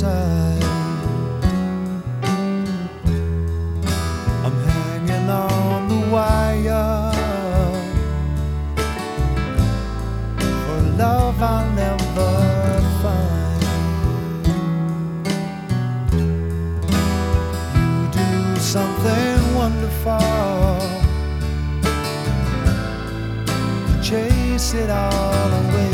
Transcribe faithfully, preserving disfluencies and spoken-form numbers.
side. I'm hanging on the wire for love I'll never find. You do something wonderful, chase it all away.